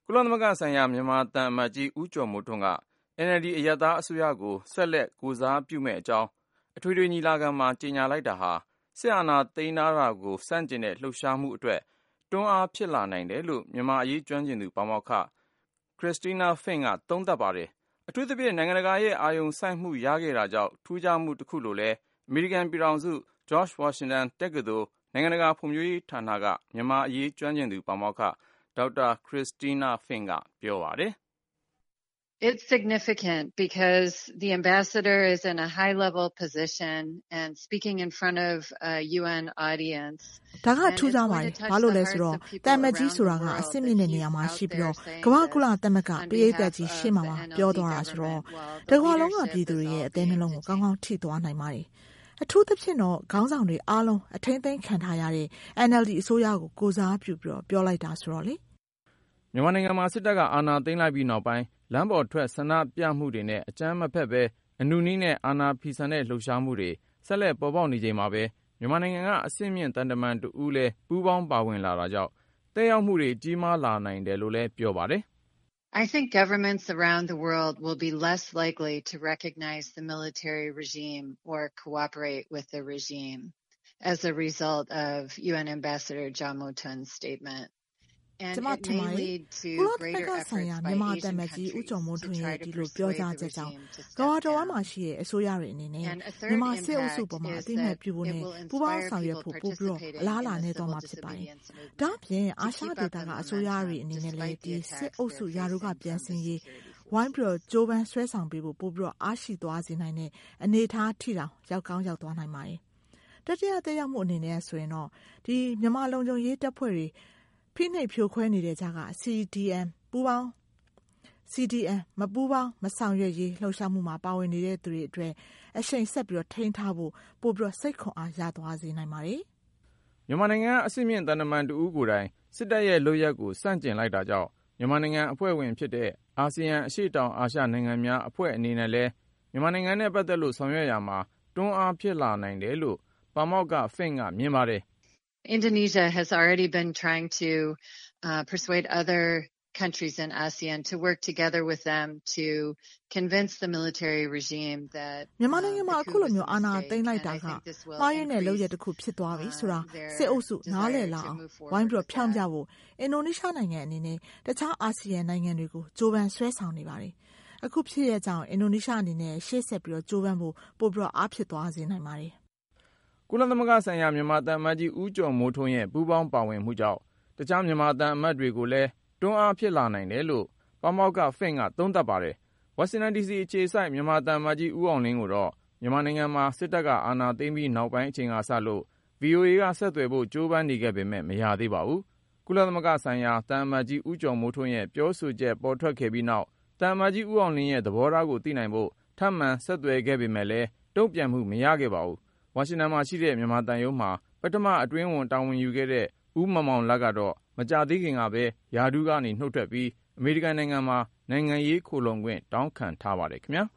ကုလသမဂ္ဂဆိုင်ရာမြန်မာသံအမတ်ကြီးဦးကျော်မိုးထွန်းက NLD အရပ်သားအစိုးရကိုဆက်လက်ကိုယ်စားပြုမယ့်အကြောင်းအထွေထွေညီလာခံမှာကြေညာလိုက်တာဟာစစ်အာဏာသိမ်းတာကိုဆန့်ကျင်တဲ့လှုပ်ရှားမှုအတွက်တွန်းအားဖြစ်လာနိုင်တယ်လို့မြန်မာအရေးကျွမ်းကျင်သူပါမောက္ခ Christina Fink ကသုံးသပ်ပါတယ်။အထူးသဖြင့်နိုင်ငံတကာရဲ့အာရုံစိုက်မှုရခဲ့တာကြောင့်ထူးခြားမှုတစ်ခုလို့လည်းအမေရိကန်ပြည်ထောင်စု George Washington တက္ကသိုလ်နိုင်ငံတကာဖွံ့ဖြိုးရေးဌာနကမြန်မာအရေးကျွမ်းကျင်သူပါမောက္ခ ဒေါက်တာ Christina Fink ကပြောပါတယ်။ It's significant because the ambassador is in a high-level position and speaking in front of a UN audience. ဒါကထူးခြားပါတယ်။ဘာလို့လဲဆိုတော့တမန်ကြီးဆိုတာကအစ်စ်မြင့်တဲ့နေရာမှာရှိပြီးတော့ကမ္ဘာကုလသမဂ္ဂပရိသတ်ကြီးရှေ့မှာပြောသွားတာဆိုတော့တကမ္ဘာလုံးကပြည်သူတွေရဲ့အသေးနှလုံးကိုကောင်းကောင်းထိသွားနိုင်ပါတယ်။အထူးသဖြင့်တော့ခေါင်းဆောင်တွေအားလုံးအထိမ့်သိမ်းခံထားရတဲ့ NLD အစိုးရကိုကိုစားပြုပြီးတော့ပြောလိုက်တာဆိုတော့လေမြန်မာနိုင်ငံမှာစစ်တပ်ကအာဏာသိမ်းလိုက်ပြီးနောက်ပိုင်းလမ်းပေါ်ထွက်ဆန္ဒပြမှုတွေနဲ့အကြမ်းမဖက်ပဲအနုနည်းနဲ့အာဏာဖီဆန်တဲ့လှုပ်ရှားမှုတွေဆက်လက်ပေါ်ပေါက်နေချိန်မှာပဲမြန်မာနိုင်ငံကအဆင့်မြင့်တန်တမန်တဦးလည်းပူးပေါင်းပါဝင်လာတာကြောင့်သက်ရောက်မှုတွေကြီးမားလာနိုင်တယ်လို့လည်းပြောပါတယ် I think governments around the world will be less likely to recognize the military regime or cooperate with the regime as a result of UN Ambassador John Moton's statement. ကျမထင်ပါတယ်ကုလသမဂ္ဂဆိုင်ရာမြန်မာတမန်ကြီးဦးကျော်မိုးထွန်းရဲ့ဒီလိုပြောကြားချက်ကြောင့်ကမ္ဘာတော်မှာရှိတဲ့အစိုးရတွေအနေနဲ့မြန်မာစစ်အုပ်စုပေါ်မှာအသိအမှတ်ပြုဖို့နဲ့ပူးပေါင်းဆောင်ရွက်ဖို့ပို့ပြီးတော့အလားအလာနဲ့တော့မှာဖြစ်ပါတယ်။ဒါ့အပြင်အာရှဒေသကအစိုးရတွေအနေနဲ့လည်းဒီစစ်အုပ်စုယာတို့ကပြန်ဆင်းရေးဝိုင်းပြီးတော့ကြိုးပမ်းဆွဲဆောင်ပေးဖို့ပို့ပြီးတော့အားရှိသွားစေနိုင်တဲ့အနေအထားထိတောင်ရောက်ကောင်းရောက်သွားနိုင်ပါတယ်။တတိယသက်ရောက်မှုအနေနဲ့ဆိုရင်တော့ဒီမြန်မာလုံခြုံရေးတပ်ဖွဲ့တွေဖိနှိပ်ဖြိုခွဲနေတဲ့ကြားက CDM မပူးပေါင်းမဆောင်ရွက်ရေးလှုပ်ရှားမှုမှာပါဝင်နေတဲ့သူတွေအတွက်အရှိန်ဆက်ပြီးတော့ထိန်းထားဖို့ပို့ပြီးတော့စိတ်ခွန်အားရသွားစေနိုင်ပါတယ်။မြန်မာနိုင်ငံအဆင့်မြင့်တန်တမန်တဦးကိုယ်တိုင်စစ်တပ်ရဲ့လုပ်ရက်ကိုစန့်ကျင်လိုက်တာကြောင့်မြန်မာနိုင်ငံအဖွဲ့ဝင်ဖြစ်တဲ့အာဆီယံအရှေ့တောင်အာရှနိုင်ငံများအဖွဲ့အနေနဲ့လည်းမြန်မာနိုင်ငံနဲ့ပတ်သက်လို့ဆောင်ရွက်ရမှာတွန်းအားဖြစ်လာနိုင်တယ်လို့ပါမောက္ခ Fink ကမြင်ပါတယ် Indonesia has already been trying to persuade other countries in ASEAN to work together with them to convince the military regime that မြန်မာနိုင်ငံမှာအခုလိုမျိုးအာဏာသိမ်းလိုက်တာကမှားယွင်းတဲ့လုပ်ရတစ်ခုဖြစ်သွားပြီဆိုတာစစ်အုပ်စုနားလည်လာအောင်ဝိုင်းပြီးတော့ဖြောင်းပြဖို့အင်ဒိုနီးရှားနိုင်ငံအနေနဲ့တခြားအာဆီယံနိုင်ငံတွေကိုကြိုးပမ်းဆွဲဆောင်နေပါတယ်အခုဖြစ်ရကြောင်းအင်ဒိုနီးရှားအနေနဲ့ရှေ့ဆက်ပြီးတော့ကြိုးပမ်းဖို့ပို့ပြီးတော့အားဖြစ်သွားစေနိုင်ပါတယ်ကုလသမဂ္ဂဆိုင်ရာမြန်မာသံအမတ်ကြီးဦးကျော်မိုးထွန်းရဲ့ပူးပေါင်းပါဝင်မှုကြောင့်တခြားမြန်မာသံအမတ်တွေကိုလည်းတွန်းအားဖြစ်လာနိုင်တယ်လို့ပါမောက္ခ Fink ကသုံးသပ်ပါတယ်။ Washington DC အခြေစိုက်မြန်မာသံအမတ်ကြီးဦးအောင်လင်းကိုတော့မြန်မာနိုင်ငံမှာစစ်တပ်ကအာဏာသိမ်းပြီးနောက်ပိုင်းအချိန်ကစလို့ VOA ကဆက်သွယ်ဖို့ကြိုးပမ်းနေခဲ့ပေမဲ့မရသေးပါဘူး။ကုလသမဂ္ဂဆိုင်ရာသံအမတ်ကြီးဦးကျော်မိုးထွန်းရဲ့ပြောဆိုချက်ပေါ်ထွက်ခဲ့ပြီးနောက်သံအမတ်ကြီးဦးအောင်လင်းရဲ့သဘောထားကိုသိနိုင်ဖို့ထပ်မံဆက်သွယ်ခဲ့ပေမဲ့လည်းတုံ့ပြန်မှုမရခဲ့ပါဘူး။ဝါရှင်တန်မှာရှိတဲ့မြန်မာသံရုံးမှာပထမအတွင်းဝန်တာဝန်ယူခဲ့တဲ့ဦးမောင်မောင်လတ်ကတော့မကြသေးခင်ကပဲယာထူးကနေနှုတ်ထွက်ပြီးအမေရိကန်နိုင်ငံမှာနိုင်ငံရေးခိုလှုံခွင့်တောင်းခံထားပါတယ်ခင်ဗျာ။